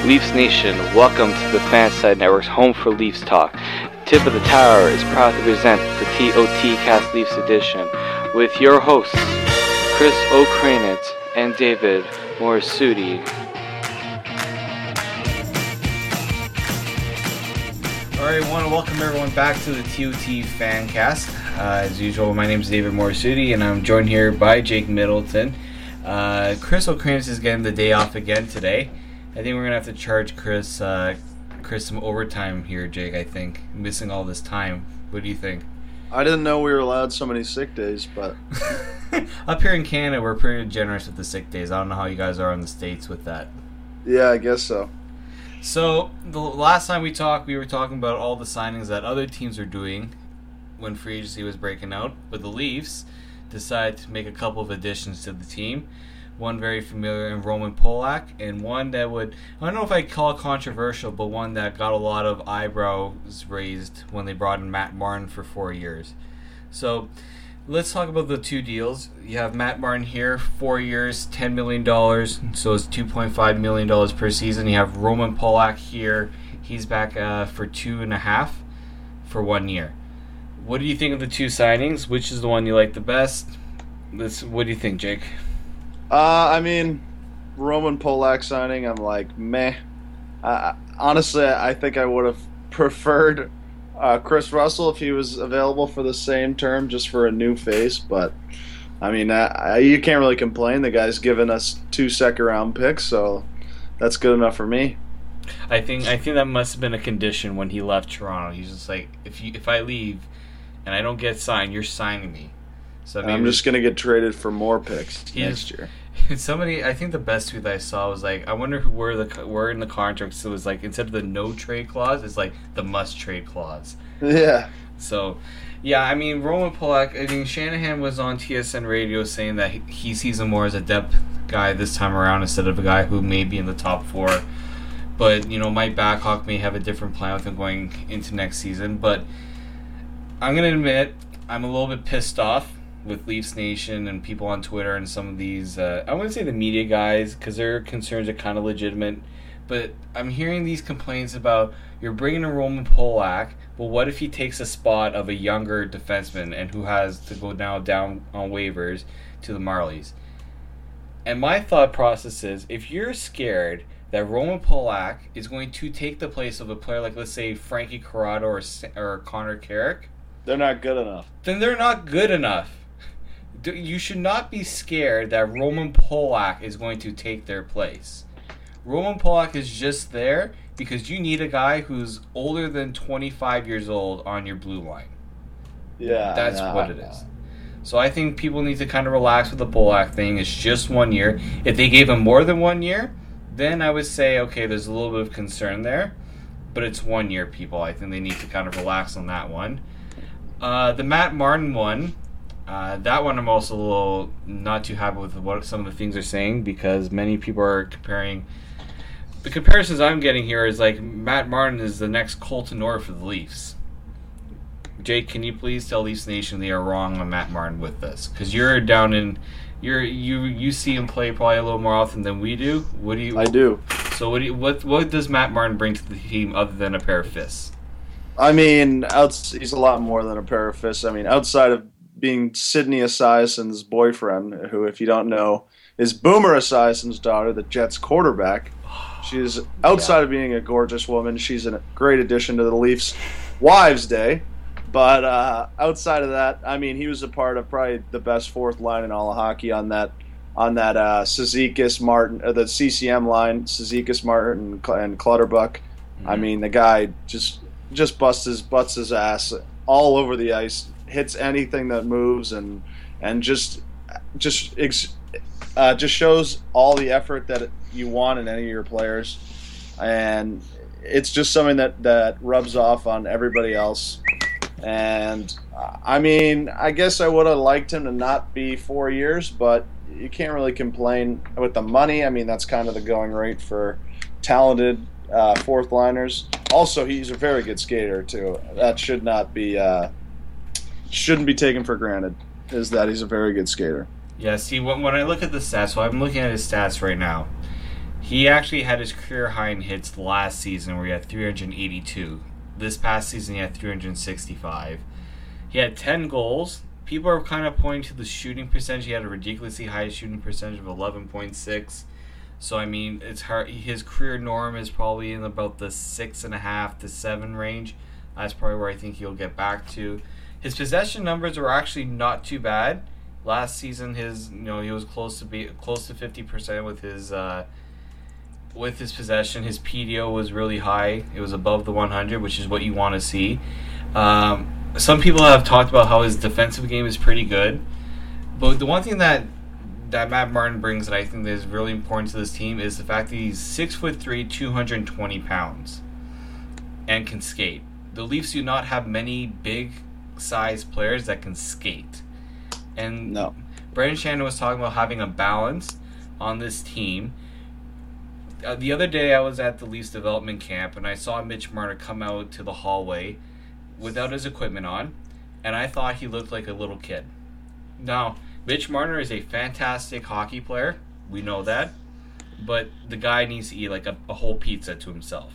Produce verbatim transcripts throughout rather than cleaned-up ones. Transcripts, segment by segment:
Leafs Nation, welcome to the Fanside Network's Home for Leafs Talk. Tip of the Tower is proud to present the T O T Cast Leafs edition with your hosts, Chris O'Kranitz and David Morisuti. Alright, I want to welcome everyone back to the T O T Fancast. Uh, as usual, my name is David Morisuti, and I'm joined here by Jake Middleton. Uh, Chris O'Kranitz is getting the day off again today. I think we're going to have to charge Chris uh, Chris some overtime here, Jake, I think. Missing all this time. What do you think? I didn't know we were allowed so many sick days, but... Up here in Canada, we're pretty generous with the sick days. I don't know how you guys are in the States with that. Yeah, I guess so. So, the last time we talked, we were talking about all the signings that other teams are doing when free agency was breaking out. But the Leafs decided to make a couple of additions to the team. One very familiar in Roman Polak, and one that would, I don't know if I'd call it controversial, but one that got a lot of eyebrows raised when they brought in Matt Martin for four years. So, let's talk about the two deals. You have Matt Martin here, four years, ten million dollars, so it's two point five million dollars per season. You have Roman Polak here, he's back uh, for two and a half for one year. What do you think of the two signings? Which is the one you like the best? Let's, what do you think, Jake? Uh, I mean, Roman Polak signing, I'm like, meh. Uh, honestly, I think I would have preferred uh, Chris Russell if he was available for the same term, just for a new face. But, I mean, uh, you can't really complain. The guy's given us two second-round picks, so that's good enough for me. I think I think that must have been a condition when he left Toronto. He's just like, if you if I leave and I don't get signed, you're signing me. So I'm just going to get traded for more picks next is, year. Somebody, I think the best tweet I saw was like, I wonder who were the were in the contract. So it was like, instead of the no trade clause, it's like the must trade clause. Yeah. So, yeah, I mean, Roman Polak, I mean, Shanahan was on T S N radio saying that he, he sees him more as a depth guy this time around instead of a guy who may be in the top four. But, you know, Mike Babcock may have a different plan with him going into next season. But I'm going to admit, I'm a little bit pissed off with Leafs Nation and people on Twitter and some of these, uh, I wouldn't say the media guys, because their concerns are kind of legitimate, but I'm hearing these complaints about, you're bringing in Roman Polak, but what if he takes a spot of a younger defenseman and who has to go now down on waivers to the Marlies? And my thought process is, if you're scared that Roman Polak is going to take the place of a player like, let's say, Frankie Corrado or, or Connor Carrick, they're not good enough. Then they're not good enough. You should not be scared that Roman Polak is going to take their place. Roman Polak is just there because you need a guy who's older than twenty-five years old on your blue line. Yeah. That's no, what it no. is. So I think people need to kind of relax with the Polak thing. It's just one year. If they gave him more than one year, then I would say, okay, there's a little bit of concern there. But it's one year, people. I think they need to kind of relax on that one. Uh, the Matt Martin one, Uh, that one I'm also a little not too happy with what some of the things they're saying, because many people are comparing. The comparisons I'm getting here is like Matt Martin is the next Colton Orr for the Leafs. Jake, can you please tell Leafs Nation they are wrong on Matt Martin with this? Because you're down in, you're you you see him play probably a little more often than we do. What do you? I do. So what do you, what what does Matt Martin bring to the team other than a pair of fists? I mean, outs- he's a lot more than a pair of fists. I mean, outside of being Sidney Esiason's boyfriend, who, if you don't know, is Boomer Esiason's daughter, the Jets quarterback. She's outside yeah. of being a gorgeous woman. She's a great addition to the Leafs' Wives' Day. But uh, outside of that, I mean, he was a part of probably the best fourth line in all of hockey on that on that uh, Cizikas Martin, uh, the C C M line, Cizikas Martin and Clutterbuck. Mm-hmm. I mean, the guy just just busts his butts his ass all over the ice. Hits anything that moves and and just just uh, just shows all the effort that you want in any of your players, and it's just something that, that rubs off on everybody else. And I mean, I guess I would have liked him to not be four years, but you can't really complain with the money. I mean, that's kind of the going rate for talented uh, fourth liners. Also, he's a very good skater too. That should not be. Uh, shouldn't be taken for granted, is that he's a very good skater. Yeah, see, when, when I look at the stats, so I'm looking at his stats right now. He actually had his career high in hits last season where he had three hundred eighty-two. This past season he had three hundred sixty-five. He had ten goals. People are kind of pointing to the shooting percentage. He had a ridiculously high shooting percentage of eleven point six. So, I mean, it's hard. His career norm is probably in about the six point five to seven range. That's probably where I think he'll get back to. His possession numbers were actually not too bad. Last season, his you know he was close to be close to fifty percent with his uh, with his possession. His P D O was really high. It was above the one hundred, which is what you want to see. Um, some people have talked about how his defensive game is pretty good, but the one thing that that Matt Martin brings that I think that is really important to this team is the fact that he's six foot three, two hundred twenty pounds, and can skate. The Leafs do not have many big sized players that can skate. And no. Brendan Shannon was talking about having a balance on this team. Uh, the other day I was at the Leafs development camp and I saw Mitch Marner come out to the hallway without his equipment on, and I thought he looked like a little kid. Now, Mitch Marner is a fantastic hockey player. We know that. But the guy needs to eat like a, a whole pizza to himself.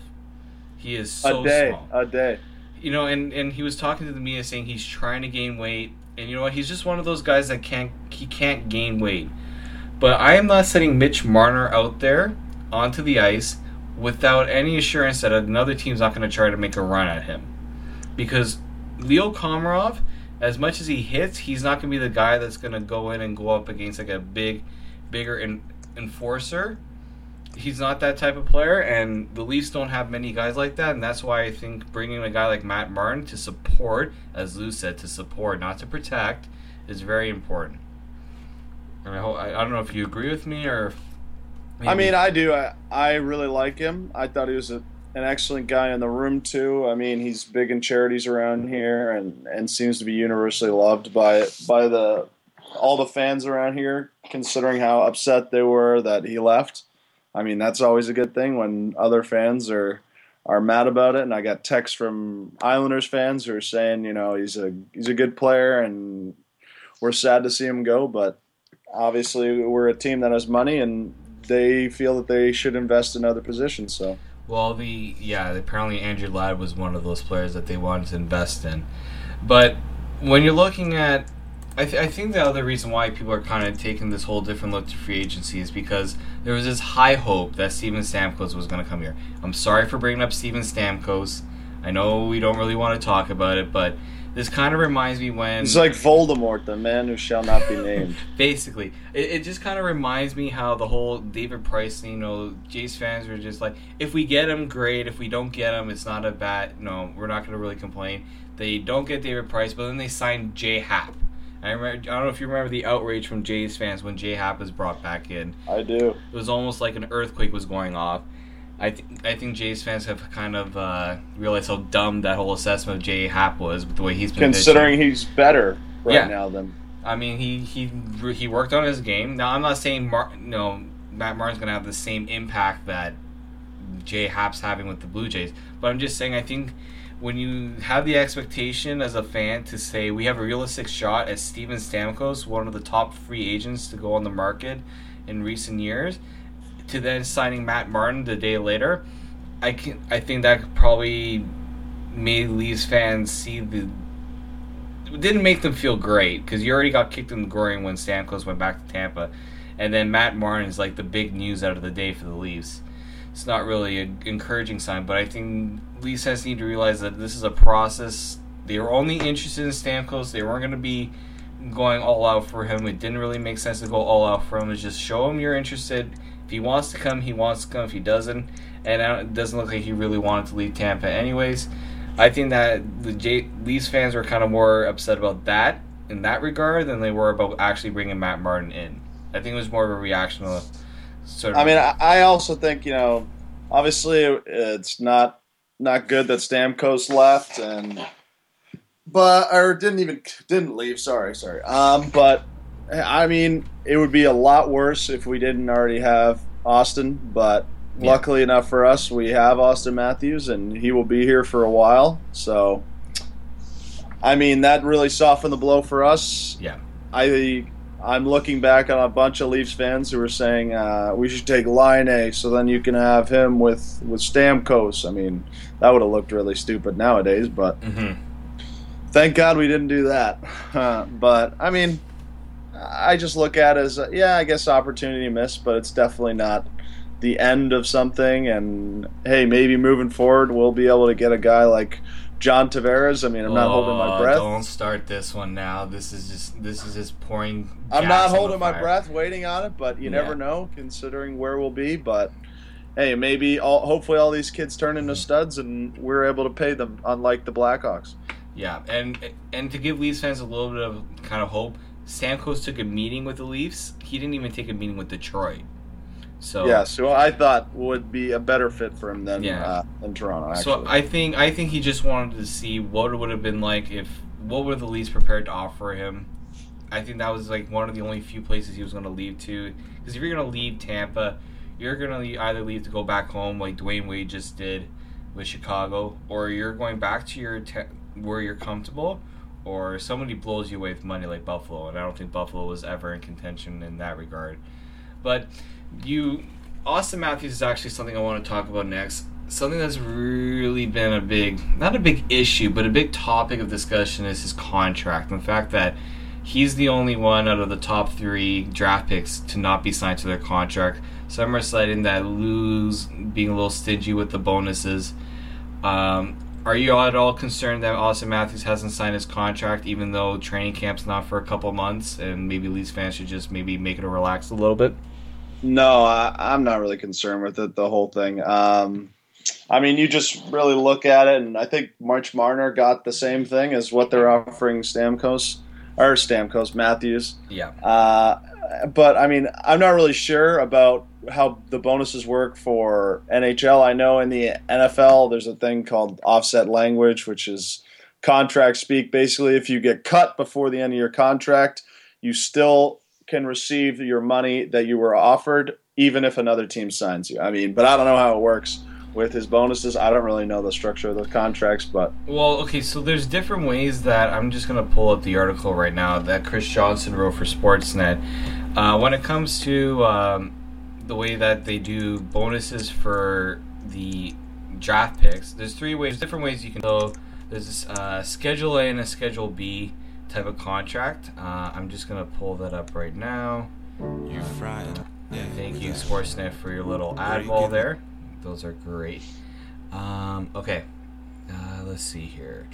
He is so a day, small. A day. You know, and, and he was talking to the media saying he's trying to gain weight. And you know what? He's just one of those guys that can't he can't gain weight. But I am not setting Mitch Marner out there onto the ice without any assurance that another team's not going to try to make a run at him. Because Leo Komarov, as much as he hits, he's not going to be the guy that's going to go in and go up against like a big, bigger in, enforcer. He's not that type of player, and the Leafs don't have many guys like that, and that's why I think bringing a guy like Matt Martin to support, as Lou said, to support, not to protect, is very important. And I, hope, I, I don't know if you agree with me or... Maybe. I mean, I do. I, I really like him. I thought he was a, an excellent guy in the room, too. I mean, he's big in charities around here and, and seems to be universally loved by by the all the fans around here, considering how upset they were that he left. I mean, that's always a good thing when other fans are are mad about it. And I got texts from Islanders fans who are saying, you know, he's a he's a good player and we're sad to see him go. But obviously, we're a team that has money and they feel that they should invest in other positions. So, well, the yeah, apparently Andrew Ladd was one of those players that they wanted to invest in. But when you're looking at, I, th- I think the other reason why people are kind of taking this whole different look to free agency is because there was this high hope that Steven Stamkos was going to come here. I'm sorry for bringing up Steven Stamkos. I know we don't really want to talk about it, but this kind of reminds me when... It's like Voldemort, the man who shall not be named. Basically. It, it just kind of reminds me how the whole David Price thing, you know, Jays fans were just like, if we get him, great. If we don't get him, it's not a bad... No, we're not going to really complain. They don't get David Price, but then they signed Jay Happ. I remember, I don't know if you remember the outrage from Jays fans when Jay Happ was brought back in. I do. It was almost like an earthquake was going off. I th- I think Jays fans have kind of uh, realized how dumb that whole assessment of Jay Happ was with the way he's been considering pitching. He's better right yeah. now than. I mean, he he he worked on his game. Now I'm not saying Mar- no Matt Martin's going to have the same impact that Jay Happ's having with the Blue Jays, but I'm just saying I think when you have the expectation as a fan to say we have a realistic shot at Steven Stamkos, one of the top free agents to go on the market in recent years, to then signing Matt Martin the day later, I can I think that probably made Leafs fans see the it didn't make them feel great because you already got kicked in the groin when Stamkos went back to Tampa, and then Matt Martin is like the big news out of the day for the Leafs. It's not really an encouraging sign, but I think Leafs fans need to realize that this is a process. They were only interested in Stamkos. They weren't going to be going all out for him. It didn't really make sense to go all out for him. It's just show him you're interested. If he wants to come, he wants to come. If he doesn't, and it doesn't look like he really wanted to leave Tampa anyways, I think that the J- Leafs fans were kind of more upset about that in that regard than they were about actually bringing Matt Martin in. I think it was more of a reaction to sort of... I mean, I also think, you know, obviously it's not not good that Stamkos left, and but or didn't even didn't leave. Sorry, sorry. Um, but I mean, it would be a lot worse if we didn't already have Austin. But yeah. Luckily enough for us, we have Austin Matthews, and he will be here for a while. So, I mean, that really softened the blow for us. Yeah. I I'm looking back on a bunch of Leafs fans who were saying uh, we should take Laine, so then you can have him with, with Stamkos. I mean, that would have looked really stupid nowadays, but Mm-hmm. thank God we didn't do that. Uh, but, I mean, I just look at it as, uh, yeah, I guess opportunity missed, but it's definitely not the end of something. And, hey, maybe moving forward we'll be able to get a guy like John Tavares. I mean, I'm not oh, holding my breath. Don't start this one now. This is just this is just pouring. I'm not gas on holding the my fire. breath, waiting on it, but you Yeah. never know, considering where we'll be. But hey, maybe all, hopefully all these kids turn into studs, and we're able to pay them, unlike the Blackhawks. Yeah, and and to give Leafs fans a little bit of kind of hope, Stamkos took a meeting with the Leafs. He didn't even take a meeting with Detroit. So Yeah, so I thought would be a better fit for him than Yeah. uh, than Toronto. Actually, So I think I think he just wanted to see what it would have been like if what were the Leafs prepared to offer him. I think that was like one of the only few places he was going to leave to. Because if you're going to leave Tampa, you're going to either leave to go back home like Dwayne Wade just did with Chicago, or you're going back to your te- where you're comfortable, or somebody blows you away with money like Buffalo. And I don't think Buffalo was ever in contention in that regard. But you, Austin Matthews is actually something I want to talk about next. Something that's really been a big, not a big issue, but a big topic of discussion is his contract. And the fact that he's the only one out of the top three draft picks to not be signed to their contract. Some are citing that Lou's being a little stingy with the bonuses. Um, are you at all concerned that Austin Matthews hasn't signed his contract, even though training camp's not for a couple months, and maybe Leafs fans should just maybe make it relax a little bit? no, I, I'm not really concerned with it. The whole thing. Um, I mean, you just really look at it, and I think March Marner got the same thing as what they're offering Stamkos or Stamkos Matthews. Yeah. Uh, but I mean, I'm not really sure about how the bonuses work for N H L. I know in the N F L there's a thing called offset language, which is contract speak. Basically, if you get cut before the end of your contract, you still can receive your money that you were offered, even if another team signs you. I mean, but I don't know how it works with his bonuses. I don't really know the structure of the contracts, but Well, okay, so there's different ways that I'm just going to pull up the article right now that Chris Johnson wrote for Sportsnet. Uh, when it comes to um, the way that they do bonuses for the draft picks, there's three ways, different ways you can go. There's a Schedule A and a Schedule B type of contract. Uh, I'm just going to pull that up right now. You're fried. Yeah, Thank you, that. Sportsnet, for your little ad Very wall good. there. Those are great. Um, okay, uh, let's see here.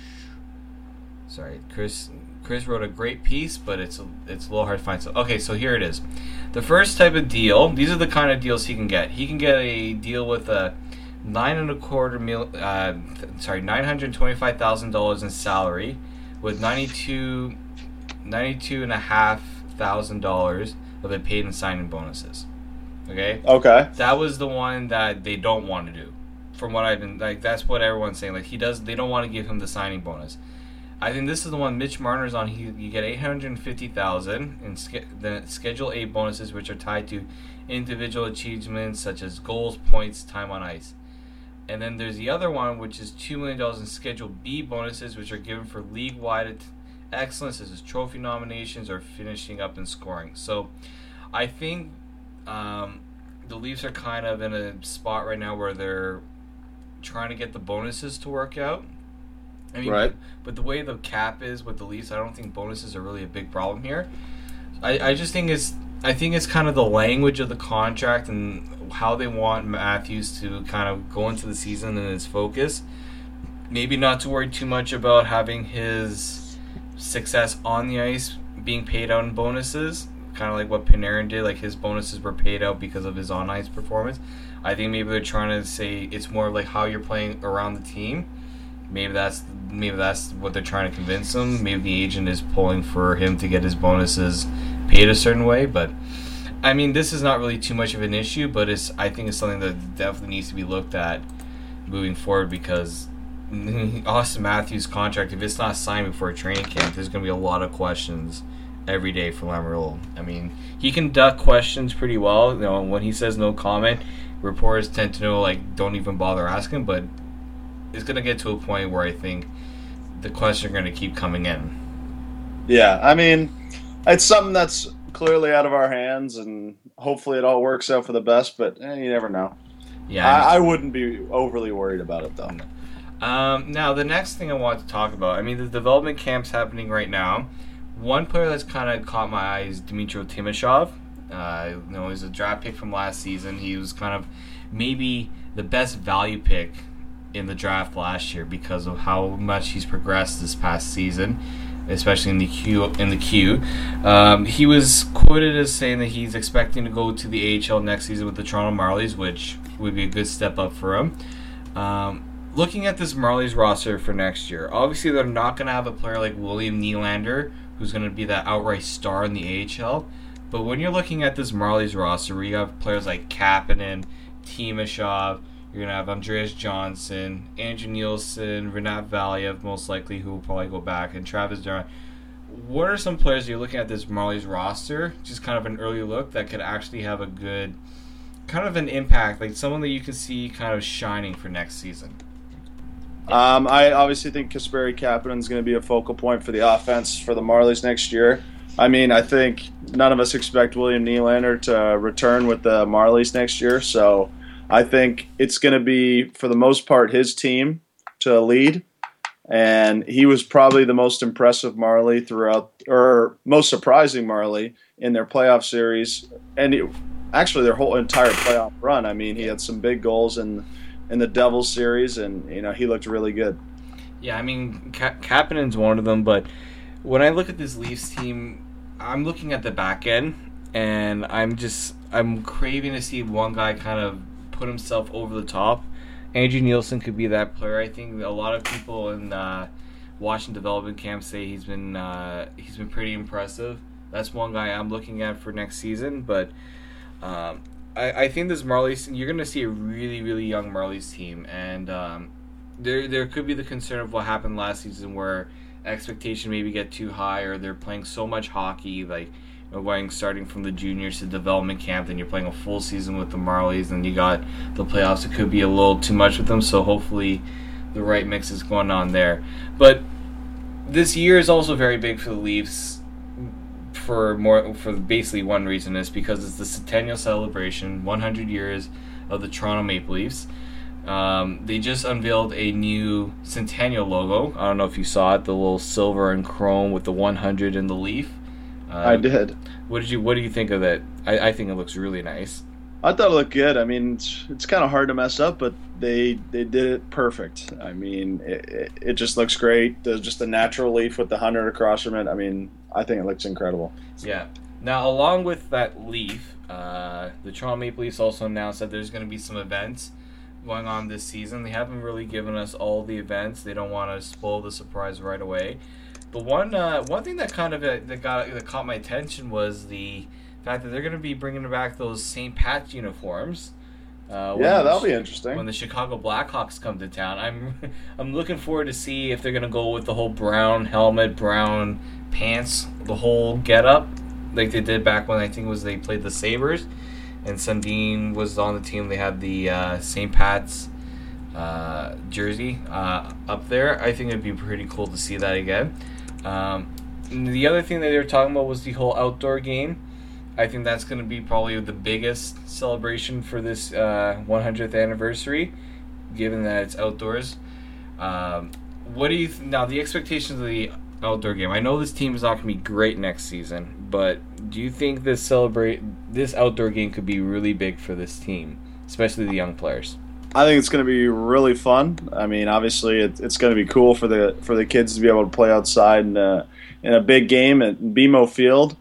Sorry, Chris. Chris wrote a great piece, but it's a, it's a little hard to find. So, okay, so here it is. The first type of deal. These are the kind of deals he can get. He can get a deal with a nine and a quarter mil. Uh, sorry, nine hundred twenty-five thousand dollars in salary, with ninety-two, ninety-two and a half thousand dollars of it paid in signing bonuses. Okay. okay. That was the one that they don't want to do. From what I've been like, that's what everyone's saying. Like he does, they don't want to give him the signing bonus. I think this is the one Mitch Marner's on. He you get eight hundred fifty thousand in ske- the Schedule A bonuses, which are tied to individual achievements such as goals, points, time on ice. And then there's the other one, which is two million dollars in Schedule B bonuses, which are given for league-wide excellence, such as trophy nominations or finishing up in scoring. So, I think. Um, the Leafs are kind of in a spot right now where they're trying to get the bonuses to work out. I mean, Right. but, but the way the cap is with the Leafs, I don't think bonuses are really a big problem here. I, I just think it's I think it's kind of the language of the contract and how they want Matthews to kind of go into the season and his focus. Maybe not to worry too much about having his success on the ice being paid out in bonuses. Kind of like what Panarin did, like his bonuses were paid out because of his on-ice performance. I think maybe they're trying to say it's more like how you're playing around the team. Maybe that's maybe that's what they're trying to convince him. Maybe the agent is pulling for him to get his bonuses paid a certain way. But I mean, this is not really too much of an issue. But it's I think it's something that definitely needs to be looked at moving forward because Austin Matthews' contract, if it's not signed before training camp, there's going to be a lot of questions every day for Lamoriello. I mean, he can duck questions pretty well. You know, when he says no comment, reporters tend to know, like, don't even bother asking, but it's going to get to a point where I think the questions are going to keep coming in. Yeah, I mean, it's something that's clearly out of our hands, and hopefully it all works out for the best. But eh, you never know. Yeah, I, I wouldn't be overly worried about it though. Um, now, the next thing I want to talk about, I mean, the development camp's happening right now. One player that's kind of caught my eye is Dmitry Timashov. Uh, you know, he's a draft pick from last season. He was kind of maybe the best value pick in the draft last year because of how much he's progressed this past season, especially in the queue. In the queue, um, he was quoted as saying that he's expecting to go to the A H L next season with the Toronto Marlies, which would be a good step up for him. Um, looking at this Marlies roster for next year, obviously they're not going to have a player like William Nylander, who's going to be that outright star in the A H L. But when you're looking at this Marlies roster, where you have players like Kapanen, Timashov, you're going to have Andreas Johnson, Andrew Nielsen, Renat Valiev, most likely, who will probably go back, and Travis Duran. What are some players you're looking at this Marlies roster, just kind of an early look, that could actually have a good, kind of an impact, like someone that you can see kind of shining for next season? Um, I obviously think Kasperi Kapanen is going to be a focal point for the offense for the Marlies next year. I mean, I think none of us expect William Nylander to return with the Marlies next year, so I think it's going to be, for the most part, his team to lead. And he was probably the most impressive Marley throughout, or most surprising Marley in their playoff series, and it, actually their whole entire playoff run. I mean, he had some big goals in in the Devils series, and you know he looked really good. Yeah, I mean, Ka- Kapanen's one of them, but when I look at this Leafs team, I'm looking at the back end, and I'm just I'm craving to see one guy kind of put himself over the top. Andrew Nielsen could be that player. I think a lot of people in uh, Washington development camp say he's been uh, he's been pretty impressive. That's one guy I'm looking at for next season. But um, I, I think this Marlies, you're going to see a really, really young Marlies team, and um, there there could be the concern of what happened last season, where expectation maybe get too high, or they're playing so much hockey, like you know, going starting from the juniors to development camp, then you're playing a full season with the Marlies, and you got the playoffs. It could be a little too much with them, so hopefully the right mix is going on there. But this year is also very big for the Leafs for more for basically one reason, is because it's the centennial celebration, one hundred years of the Toronto Maple Leafs. Um, they just unveiled a new centennial logo. I don't know if you saw it, the little silver and chrome with the one hundred in the leaf. Uh, I did. What did you What do you think of that? I, I think it looks really nice. I thought it looked good. I mean, it's, it's kind of hard to mess up, but they they did it perfect. I mean, it, it, it just looks great. There's just a natural leaf with the hundred across from it. I mean, I think it looks incredible. Yeah. Now, along with that leaf, uh, the Toronto Maple Leafs also announced that there's going to be some events going on this season. They haven't really given us all the events. They don't want to spoil the surprise right away. But one uh, one thing that kind of uh, that got that caught my attention was the fact that they're going to be bringing back those Saint Pat's uniforms. Uh, yeah, the, that'll be interesting. When the Chicago Blackhawks come to town, I'm I'm looking forward to see if they're going to go with the whole brown helmet, brown pants, the whole get-up, like they did back when I think it was they played the Sabres, and Sundin was on the team. They had the uh, Saint Pat's uh, jersey uh, up there. I think it'd be pretty cool to see that again. Um, the other thing that they were talking about was the whole outdoor game. I think that's going to be probably the biggest celebration for this uh, one hundredth anniversary, given that it's outdoors. Um, what do you th- now? The expectations of the outdoor game. I know this team is not going to be great next season, but do you think this celebrate this outdoor game could be really big for this team, especially the young players? I think it's going to be really fun. I mean, obviously, it, it's going to be cool for the for the kids to be able to play outside in a in a big game at B M O Field.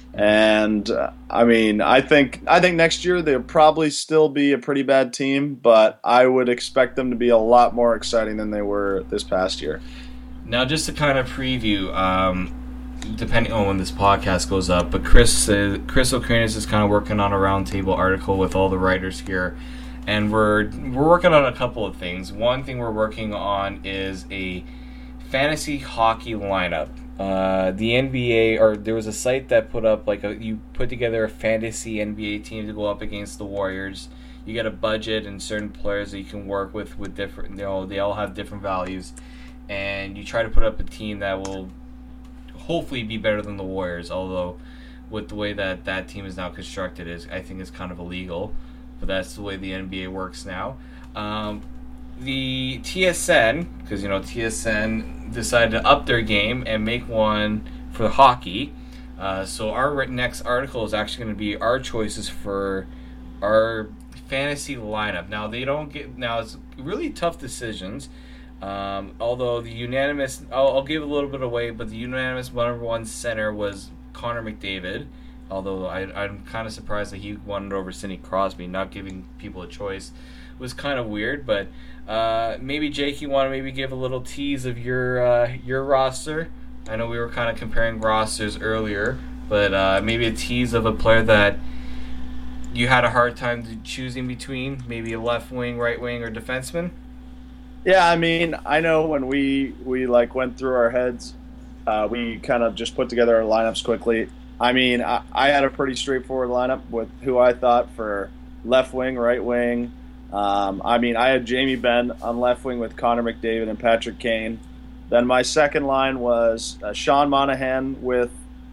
And uh, I mean, I think I think next year they'll probably still be a pretty bad team, but I would expect them to be a lot more exciting than they were this past year. Now, just to kind of preview, um, depending on when this podcast goes up, but Chris uh, Chris O'Kranitz is kind of working on a roundtable article with all the writers here, and we're we're working on a couple of things. One thing we're working on is a fantasy hockey lineup. Uh, the N B A, or there was a site that put up like a, you put together a fantasy N B A team to go up against the Warriors. You get a budget and certain players that you can work with with different, you know, they all have different values, and you try to put up a team that will hopefully be better than the Warriors. Although, with the way that that team is now constructed, is I think it's kind of illegal. But that's the way the N B A works now. Um, the T S N, because you know T S N decided to up their game and make one for hockey. Uh, so our next article is actually going to be our choices for our fantasy lineup. Now they don't get now it's really tough decisions. Um, although the unanimous, I'll, I'll give a little bit away, but the unanimous number one center was Connor McDavid. Although I, I'm kind of surprised that he won it over Sidney Crosby, not giving people a choice. It was kind of weird, but uh, maybe Jake, you want to maybe give a little tease of your uh, your roster. I know we were kind of comparing rosters earlier, but uh, maybe a tease of a player that you had a hard time choosing between, maybe a left wing, right wing, or defenseman. Yeah, I mean, I know when we we like went through our heads, uh, we kind of just put together our lineups quickly. I mean, I, I had a pretty straightforward lineup with who I thought for left wing, right wing. Um, I mean, I had Jamie Benn on left wing with Connor McDavid and Patrick Kane. Then my second line was uh, Sean Monahan with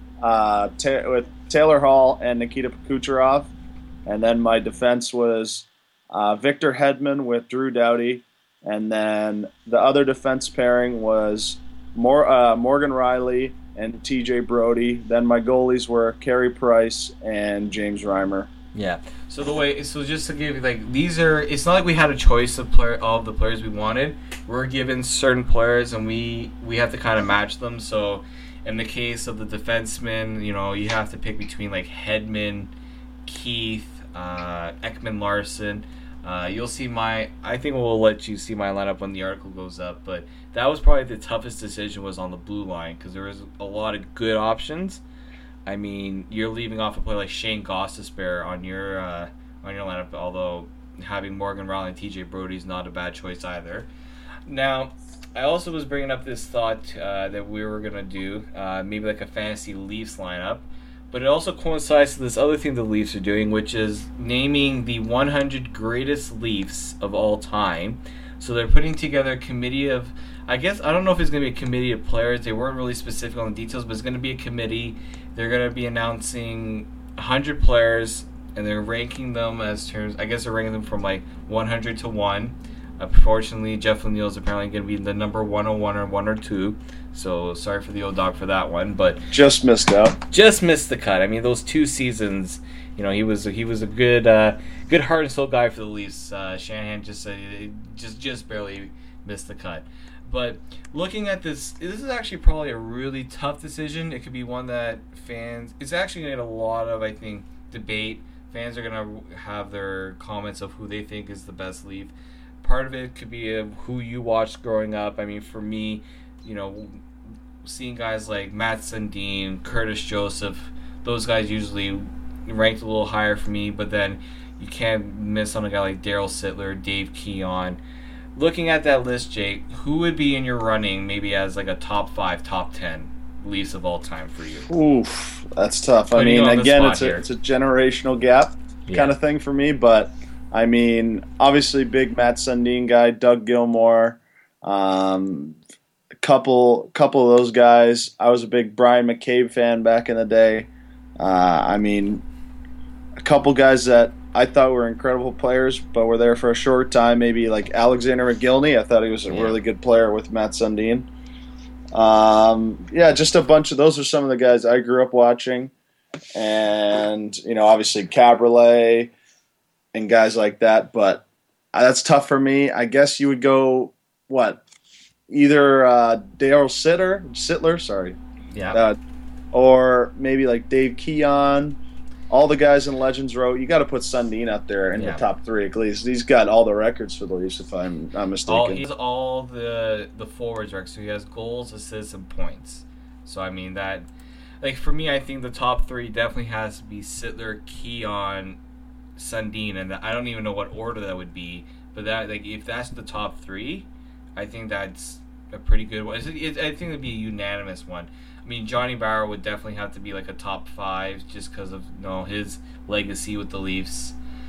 uh, ta- with Taylor Hall and Nikita Kucherov. And then my defense was uh, Victor Hedman with Drew Doughty. And then the other defense pairing was Mor- uh, Morgan Riley and T J Brody. Then my goalies were Carey Price and James Reimer. Yeah. So the way, so just to give you, like, these are, it's not like we had a choice of player, all of the players we wanted. We're given certain players, and we, we have to kind of match them. So in the case of the defensemen, you know, you have to pick between, like, Hedman, Keith, uh, Ekman Larson. Uh, you'll see my, I think we'll let you see my lineup when the article goes up, but that was probably the toughest decision was on the blue line, because there was a lot of good options. I mean, you're leaving off a player like Shane Gostisbehere on your uh, on your lineup, although having Morgan Riley and T J Brody is not a bad choice either. Now, I also was bringing up this thought uh, that we were going to do, uh, maybe like a fantasy Leafs lineup, but it also coincides with this other thing the Leafs are doing, which is naming the one hundred greatest Leafs of all time. So they're putting together a committee of, I guess, I don't know if it's going to be a committee of players. They weren't really specific on the details, but it's going to be a committee. They're going to be announcing one hundred players, and they're ranking them as terms, I guess they're ranking them from like one hundred to one. Unfortunately, Jeff Lanier is apparently going to be the number one oh one or one or two. So sorry for the old dog for that one, but just missed out. Just missed the cut. I mean, those two seasons, you know, he was he was a good uh, good heart and soul guy for the Leafs. Uh, Shanahan just uh, just just barely missed the cut. But looking at this, this is actually probably a really tough decision. It could be one that fans, it's actually going to get a lot of, I think, debate. Fans are going to have their comments of who they think is the best Leaf. Part of it could be of who you watched growing up. I mean, for me, you know, seeing guys like Matt Sundin, Curtis Joseph, those guys usually ranked a little higher for me. But then you can't miss on a guy like Daryl Sittler, Dave Keon. Looking at that list, Jake, who would be in your running maybe as like a top five, top ten Leafs of all time for you? Oof, that's tough. Putting I mean, again, it's here. a, it's a generational gap Yeah. kind of thing for me. But, I mean, obviously big Matt Sundin guy, Doug Gilmour, um, a couple, couple of those guys. I was a big Brian McCabe fan back in the day. Uh, I mean, a couple guys that I thought were incredible players, but were there for a short time. Maybe like Alexander McGillney. I thought he was a Yeah. really good player with Matt Sundin. Um, yeah, just a bunch of those are some of the guys I grew up watching, and you know, obviously Cabriolet and guys like that. But uh, that's tough for me. I guess you would go what, either uh, Daryl Sitter, Sittler, sorry, Yeah. uh, or maybe like Dave Keon. All the guys in Legends Row, you got to put Sundin up there in Yeah. the top three at least. He's got all the records for the Leafs, if I'm not all, mistaken. he's all the the forwards records. So he has goals, assists, and points. So I mean that, like for me, I think the top three definitely has to be Sittler, Keon, Sundin, and I don't even know what order that would be. But that, like, if that's the top three, I think that's a pretty good one. It's, it, I think it'd be a unanimous one. I mean, Johnny Barrow would definitely have to be like a top five just because of, you know, his legacy with the Leafs.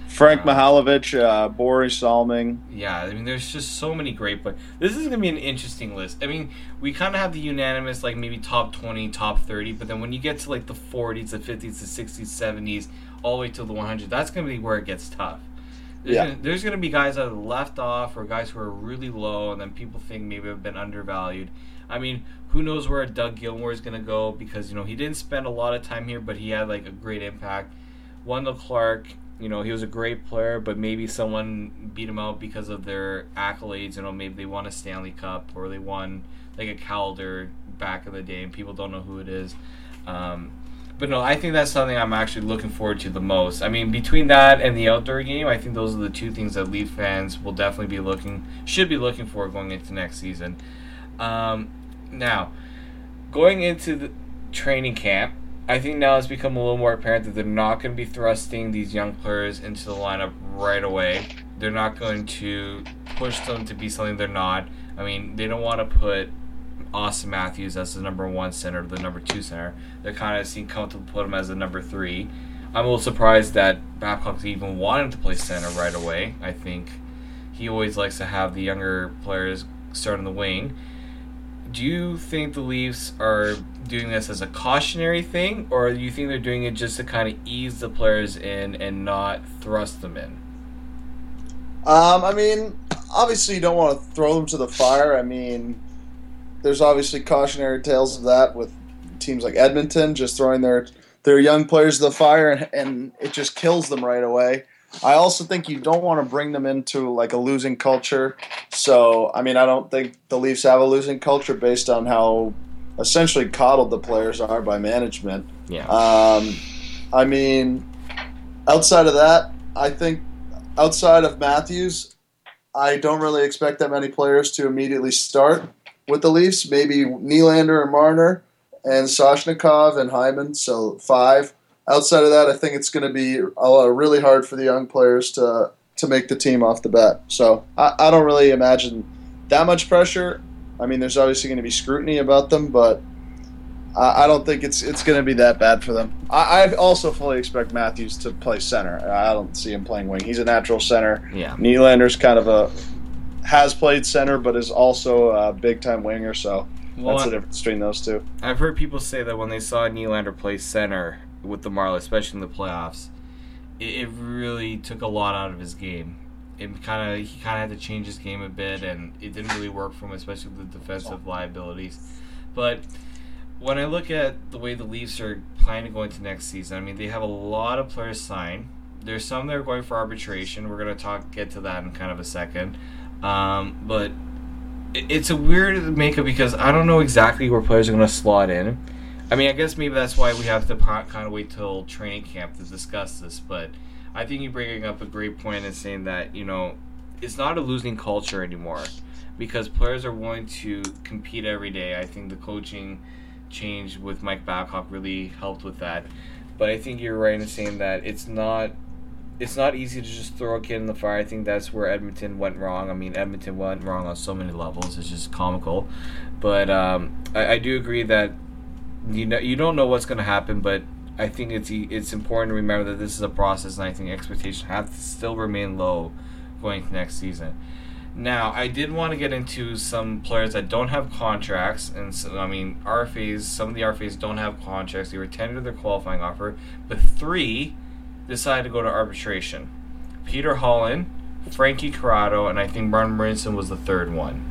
Frank Uh, Mihalovic, uh, Boris Salming. Yeah, I mean, there's just so many great players. This is going to be an interesting list. I mean, we kind of have the unanimous, like, maybe top twenty, top thirty, but then when you get to, like, the forties, the fifties, the sixties, seventies, all the way to the one hundred, that's going to be where it gets tough. There's Yeah. gonna, there's going to be guys that are left off or guys who are really low and then people think maybe have been undervalued. I mean, who knows where Doug Gilmour is going to go because, you know, he didn't spend a lot of time here, but he had, like, a great impact. Wendell Clark, you know, he was a great player, but maybe someone beat him out because of their accolades. You know, maybe they won a Stanley Cup or they won, like, a Calder back in the day and people don't know who it is. Um, but no, I think that's something I'm actually looking forward to the most. I mean, between that and the outdoor game, I think those are the two things that Leaf fans will definitely be looking, should be looking for going into next season. Um, now, going into the training camp, I think now it's become a little more apparent that they're not going to be thrusting these young players into the lineup right away. They're not going to push them to be something they're not. I mean, they don't want to put Austin Matthews as the number one center, the number two center. They're kind of seem comfortable to put him as the number three. I'm a little surprised that Babcock even wanted to play center right away. I think he always likes to have the younger players start on the wing. Do you think the Leafs are doing this as a cautionary thing, or do you think they're doing it just to kind of ease the players in and not thrust them in? Um, I mean, obviously you don't want to throw them to the fire. I mean, there's obviously cautionary tales of that with teams like Edmonton just throwing their their young players to the fire and, and it just kills them right away. I also think you don't want to bring them into like a losing culture. So, I mean, I don't think the Leafs have a losing culture based on how essentially coddled the players are by management. Yeah. Um, I mean, outside of that, I think outside of Matthews, I don't really expect that many players to immediately start with the Leafs. Maybe Nylander and Marner and Soshnikov and Hyman, so five. Outside of that, I think it's going to be uh, really hard for the young players to to make the team off the bat. So I, I don't really imagine that much pressure. I mean, there's obviously going to be scrutiny about them, but I, I don't think it's it's going to be that bad for them. I, I also fully expect Matthews to play center. I don't see him playing wing. He's a natural center. Yeah. Nylander's kind of a has played center, but is also a big time winger. So Well, that's the difference between those two. I've heard people say that when they saw Nylander play center with the Marlies, especially in the playoffs, it, it really took a lot out of his game. It kind of he kind of had to change his game a bit, and it didn't really work for him, especially with the defensive liabilities. But when I look at the way the Leafs are planning to go into next season, I mean, they have a lot of players signed. There's some that are going for arbitration. We're going to talk get to that in kind of a second. Um, but it, it's a weird makeup because I don't know exactly where players are going to slot in. I mean, I guess maybe that's why we have to kind of wait till training camp to discuss this, but I think you're bringing up a great point in saying that, you know, it's not a losing culture anymore because players are willing to compete every day. I think the coaching change with Mike Babcock really helped with that. But I think you're right in saying that it's not it's not easy to just throw a kid in the fire. I think that's where Edmonton went wrong. I mean, Edmonton went wrong on so many levels. It's just comical. But um, I, I do agree that you know you don't know what's going to happen, but I think it's it's important to remember that this is a process, and I think expectations have to still remain low going to next season. Now, I did want to get into some players that don't have contracts, and so, I mean, R F As, some of the R F As don't have contracts. They were tendered their qualifying offer, but three decided to go to arbitration. Peter Holland, Frankie Corrado, and I think Martin Marincin was the third one.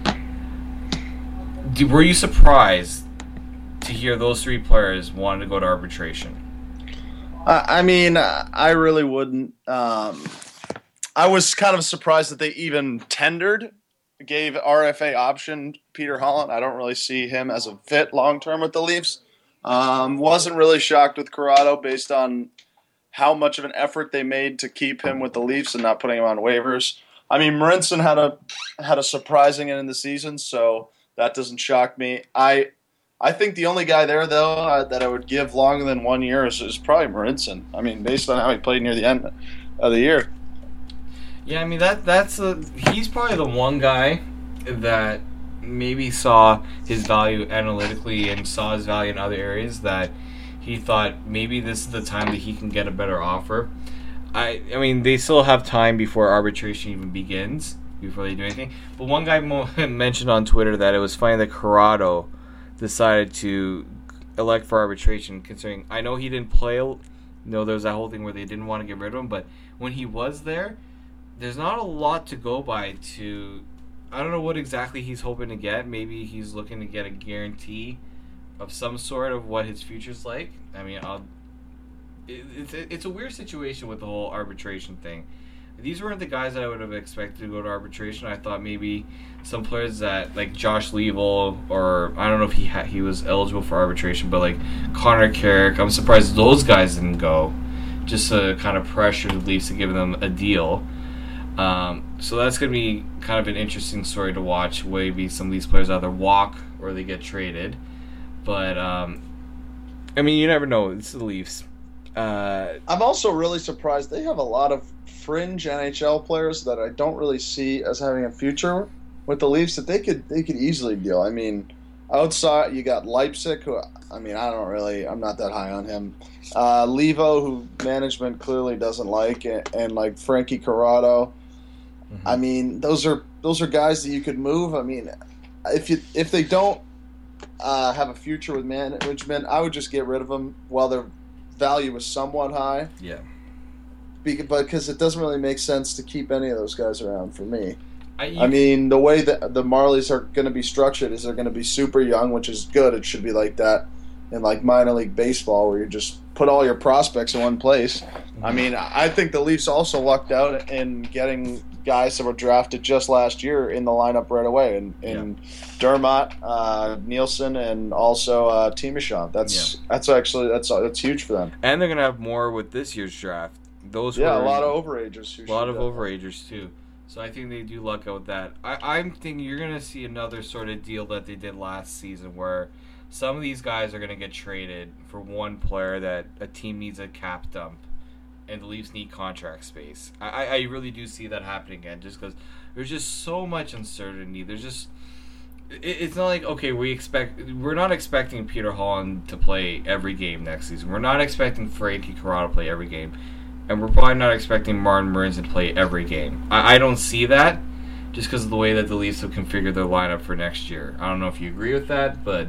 Did, were you surprised to hear those three players wanted to go to arbitration? I mean, I really wouldn't. Um, I was kind of surprised that they even tendered, gave R F A option Peter Holland. I don't really see him as a fit long term with the Leafs. Um, wasn't really shocked with Corrado based on how much of an effort they made to keep him with the Leafs and not putting him on waivers. I mean, Marincin had a had a surprising end in the season, so that doesn't shock me. I. I think the only guy there, though, uh, that I would give longer than one year is, is probably Marincin. I mean, based on how he played near the end of the year. Yeah, I mean, that that's a, he's probably the one guy that maybe saw his value analytically and saw his value in other areas that he thought maybe this is the time that he can get a better offer. I I mean, they still have time before arbitration even begins, before they do anything. But one guy mo- mentioned on Twitter that it was funny that Corrado decided to elect for arbitration, considering I know he didn't play. You know, there was that whole thing where they didn't want to get rid of him, but when he was there, there's not a lot to go by to... I don't know what exactly he's hoping to get. Maybe he's looking to get a guarantee of some sort of what his future's like. I mean, I'll, it, it's it's a weird situation with the whole arbitration thing. These weren't the guys that I would have expected to go to arbitration. I thought maybe some players that, like Josh Leavell, or I don't know if he ha- he was eligible for arbitration, but like Connor Carrick, I'm surprised those guys didn't go, just to kind of pressure the Leafs to give them a deal. Um, so that's going to be kind of an interesting story to watch. Maybe some of these players either walk or they get traded. But, um, I mean, you never know. It's the Leafs. Uh, I'm also really surprised they have a lot of fringe N H L players that I don't really see as having a future with the Leafs that they could they could easily deal. I mean, outside you got Leipzig, who I mean I don't really I'm not that high on him. Uh, Levo, who management clearly doesn't like, and, and like Frankie Corrado. Mm-hmm. I mean, those are those are guys that you could move. I mean, if you if they don't uh, have a future with management, I would just get rid of them while their value is somewhat high. Yeah. Because it doesn't really make sense to keep any of those guys around for me. I, you, I mean, the way that the Marlies are going to be structured is they're going to be super young, which is good. It should be like that in like minor league baseball, where you just put all your prospects in one place. Mm-hmm. I mean, I think the Leafs also lucked out in getting guys that were drafted just last year in the lineup right away, and in yeah. Dermott, uh, Nielsen, and also uh, Timashon. That's yeah. that's actually that's that's huge for them. And they're going to have more with this year's draft. Those yeah, were, a lot of overagers. Who a lot of overagers too. So I think they do luck out with that. I, I'm thinking you're going to see another sort of deal that they did last season, where some of these guys are going to get traded for one player that a team needs a cap dump, and the Leafs need contract space. I, I really do see that happening again, just because there's just so much uncertainty. There's just it, it's not like okay, we expect we're not expecting Peter Holland to play every game next season. We're not expecting Frankie Corrado to play every game. And we're probably not expecting Martin Burns to play every game. I, I don't see that, just because of the way that the Leafs have configured their lineup for next year. I don't know if you agree with that, but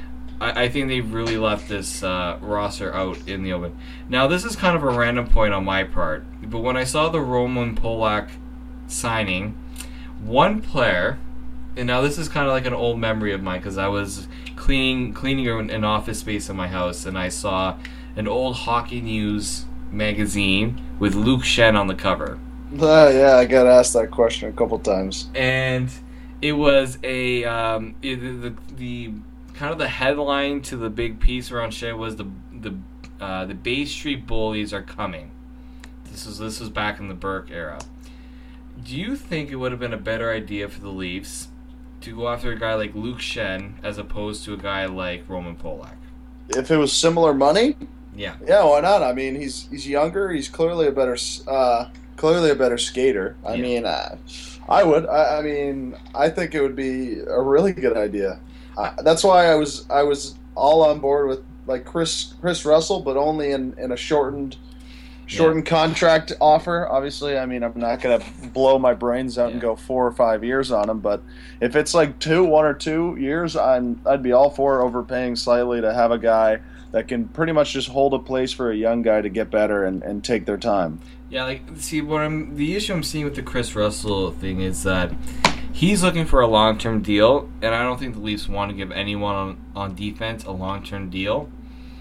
I, I think they've really left this uh, roster out in the open. Now, this is kind of a random point on my part, but when I saw the Roman Polak signing, one player, and now this is kind of like an old memory of mine, because I was cleaning cleaning an office space in my house, and I saw an old Hockey News magazine with Luke Shen on the cover. Uh, yeah, I got asked that question a couple times. And it was a um, it, the, the the kind of the headline to the big piece around Shen was the the uh, the Bay Street Bullies are coming. This was this was back in the Burke era. Do you think it would have been a better idea for the Leafs to go after a guy like Luke Shen as opposed to a guy like Roman Polak? If it was similar money? Yeah. Yeah, why not? I mean, he's he's younger. He's clearly a better uh, clearly a better skater. I yeah. mean, uh, I would. I, I mean, I think it would be a really good idea. Uh, that's why I was I was all on board with like Chris Chris Russell, but only in, in a shortened shortened yeah. contract offer. Obviously, I mean, I'm not gonna blow my brains out yeah. and go four or five years on him. But if it's like two, one or two years, I'm I'd be all for overpaying slightly to have a guy that can pretty much just hold a place for a young guy to get better and, and take their time. Yeah, like, see, what I'm the issue I'm seeing with the Chris Russell thing is that he's looking for a long-term deal, and I don't think the Leafs want to give anyone on, on defense a long-term deal.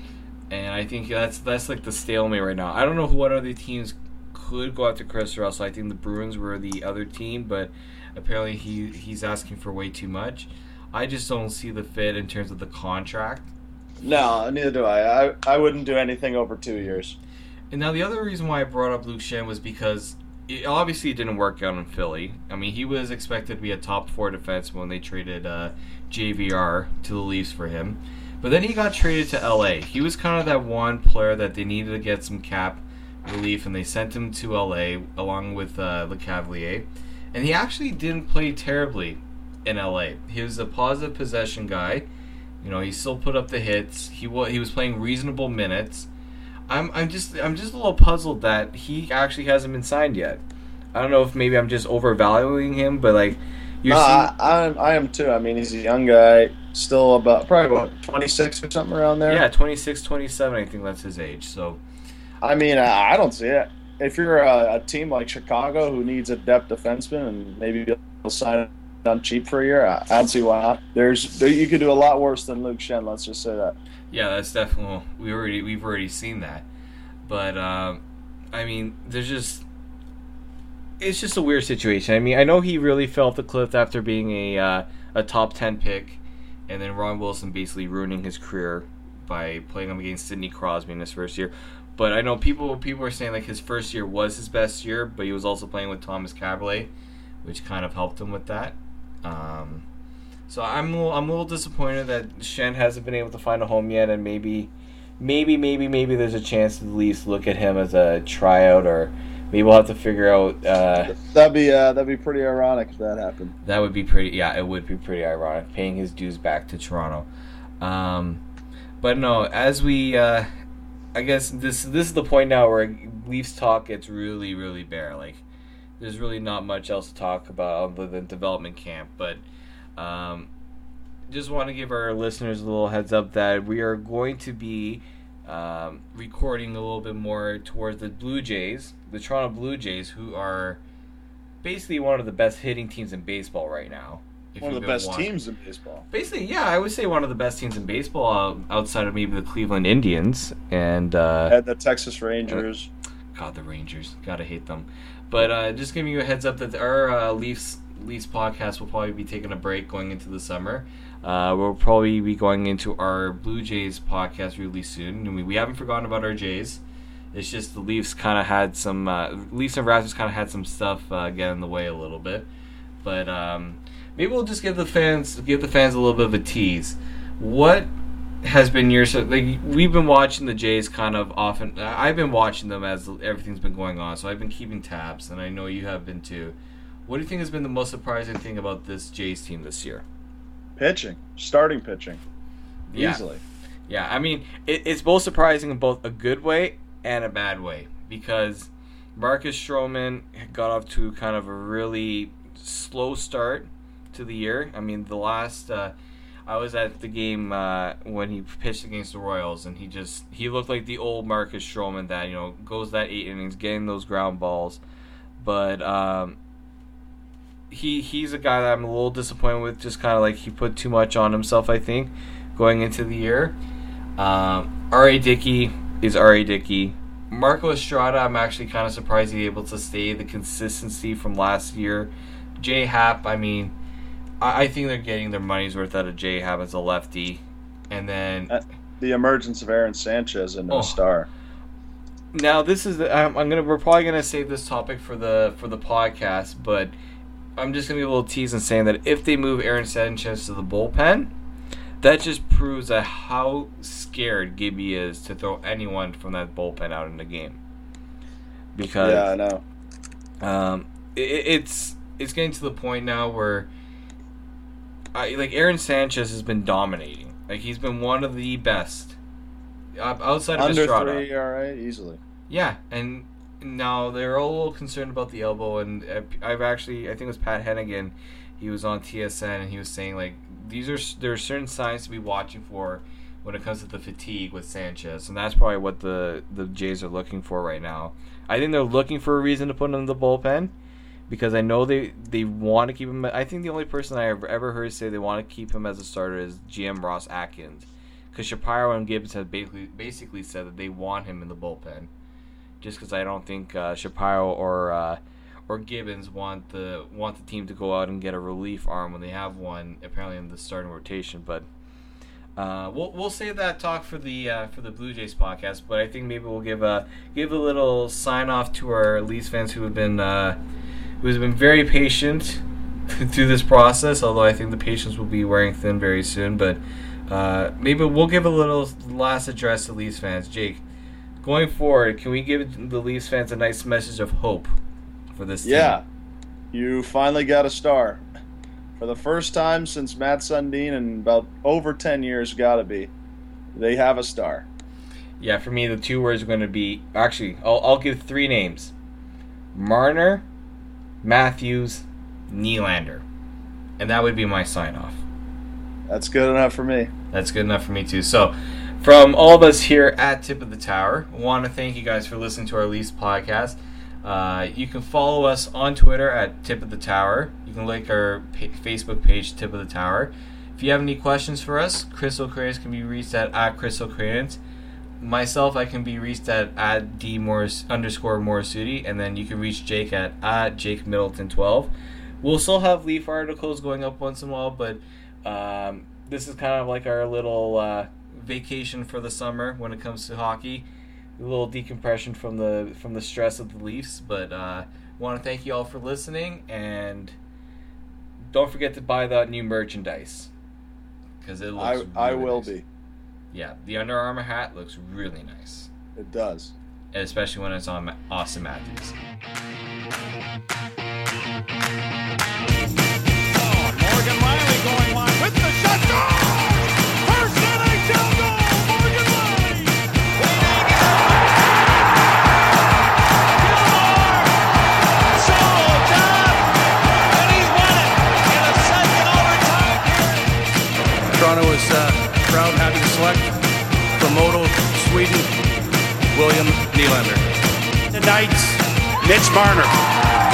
And I think that's that's like the stalemate right now. I don't know what other teams could go after Chris Russell. I think the Bruins were the other team, but apparently he he's asking for way too much. I just don't see the fit in terms of the contract. No, neither do I. I. I wouldn't do anything over two years. And now the other reason why I brought up Luke Shen was because it obviously didn't work out in Philly. I mean, he was expected to be a top four defenseman when they traded uh, J V R to the Leafs for him. But then he got traded to L A. He was kind of that one player that they needed to get some cap relief, and they sent him to L A along with uh, Lecavalier. And he actually didn't play terribly in L A. He was a positive possession guy. You know, he still put up the hits. He was, he was playing reasonable minutes. I'm I'm just I'm just a little puzzled that he actually hasn't been signed yet. I don't know if maybe I'm just overvaluing him, but like you're No, seeing, I, I, I am too. I mean, he's a young guy, still about probably about twenty-six or something around there. yeah, twenty-six, twenty-seven, I think that's his age. So I mean, I, I don't see it. If you're a, a team like Chicago who needs a depth defenseman and maybe you'll sign it on cheap for a year, I, I don't see why not. There's there, you could do a lot worse than Luke Shen. Let's just say that. yeah, that's definitely we already we've already seen that. But um, I mean, there's just it's just a weird situation. I mean, I know he really fell off the cliff after being a uh, a top ten pick, and then Ron Wilson basically ruining his career by playing him against Sidney Crosby in his first year. But I know people people are saying like his first year was his best year, but he was also playing with Thomas Kaberle, which kind of helped him with that. Um, so I'm a little, I'm a little disappointed that Shen hasn't been able to find a home yet, and maybe, maybe, maybe, maybe there's a chance to at least look at him as a tryout, or maybe we'll have to figure out. Uh, that'd be uh, that'd be pretty ironic if that happened. that would be pretty. Yeah, it would be pretty ironic, paying his dues back to Toronto. Um, but no, as we, uh, I guess this this is the point now where Leafs talk gets really, really bare. Like, there's really not much else to talk about other than development camp, but um, just want to give our listeners a little heads up that we are going to be um, recording a little bit more towards the Blue Jays, the Toronto Blue Jays, who are basically one of the best hitting teams in baseball right now. if One of you've the been best watching. teams in baseball. Basically, yeah, I would say one of the best teams in baseball uh, outside of maybe the Cleveland Indians and uh, And the Texas Rangers. God, the Rangers. Gotta hate them. But uh, just giving you a heads up that our uh, Leafs Leafs podcast will probably be taking a break going into the summer. Uh, we'll probably be going into our Blue Jays podcast really soon. I mean, we haven't forgotten about our Jays. It's just the Leafs kind of had some uh, Leafs and Raptors kind of had some stuff uh, get in the way a little bit. But um, maybe we'll just give the fans give the fans a little bit of a tease. What has been your so like we've been watching the Jays kind of often. I've been watching them as everything's been going on, so I've been keeping tabs, and I know you have been too. What do you think has been the most surprising thing about this Jays team this year? Pitching. Starting pitching. Yeah. Easily. Yeah, I mean, it, it's both surprising in both a good way and a bad way, because Marcus Stroman got off to kind of a really slow start to the year. I mean, the last uh, I was at the game uh, when he pitched against the Royals, and he just he looked like the old Marcus Stroman that, you know, goes that eight innings, getting those ground balls. But um, he he's a guy that I'm a little disappointed with. Just kind of like he put too much on himself, I think, going into the year. Um, R A. Dickey is R A. Dickey. Marco Estrada, I'm actually kind of surprised he's able to stay the consistency from last year. J Happ, I mean, I, I think they're getting their money's worth out of J Happ as a lefty. And then Uh, the emergence of Aaron Sanchez and Oh. a star. now this is the, I'm, I'm gonna we're probably gonna save this topic for the for the podcast, but I'm just gonna give a little tease and saying that if they move Aaron Sanchez to the bullpen, that just proves that how scared Gibby is to throw anyone from that bullpen out in the game. Because Yeah, I know. um, it, it's it's getting to the point now where I like Aaron Sanchez has been dominating. Like, he's been one of the best uh, outside of Under Estrada. three E R A, easily. Yeah, and now they're all a little concerned about the elbow, and uh, I've actually I think it was Pat Hennigan. He was on T S N and he was saying like these are there are certain signs to be watching for when it comes to the fatigue with Sanchez, and that's probably what the the Jays are looking for right now. I think they're looking for a reason to put him in the bullpen because I know they, they want to keep him. I think the only person I have ever heard say they want to keep him as a starter is G M Ross Atkins, because Shapiro and Gibbs have basically basically said that they want him in the bullpen, just because I don't think uh, Shapiro or uh, or Gibbons want the want the team to go out and get a relief arm when they have one apparently in the starting rotation. But uh, we'll we'll save that talk for the uh, for the Blue Jays podcast. But I think maybe we'll give a give a little sign off to our Leafs fans who have been uh, who has been very patient through this process. Although I think the patience will be wearing thin very soon. But uh, maybe we'll give a little last address to Leafs fans. Jake, going forward, can we give the Leafs fans a nice message of hope for this team? Yeah. You finally got a star. For the first time since Matt Sundin in about over ten years, gotta be. They have a star. Yeah, for me, the two words are going to be... Actually, I'll, I'll give three names. Marner, Matthews, Nylander. And that would be my sign-off. That's good enough for me. That's good enough for me, too. So, from all of us here at Tip of the Tower, I want to thank you guys for listening to our Leafs podcast. Uh, you can follow us on Twitter at Tip of the Tower. You can like our pa- Facebook page, Tip of the Tower. If you have any questions for us, Chris O'Crans can be reached at, at Chris O'Crans. Myself, I can be reached at, at D Morris underscore Morisuti, and then you can reach Jake at, at Jake Middleton twelve. We'll still have Leaf articles going up once in a while, but um, this is kind of like our little uh, vacation for the summer when it comes to hockey. A little decompression from the from the stress of the Leafs, but uh, want to thank you all for listening, and don't forget to buy that new merchandise because it looks. I really I will nice. be. Yeah, the Under Armour hat looks really nice. It does. And especially when it's on Austin Matthews. Oh, Morgan Riley going wide with the shot. Goal! First N H L goal, Morgan Riley. Gilmore, solo job, and he's won it in a second overtime period. Toronto is uh, proud, happy to select from Modo, Sweden, William Nylander. Tonight's Mitch Marner.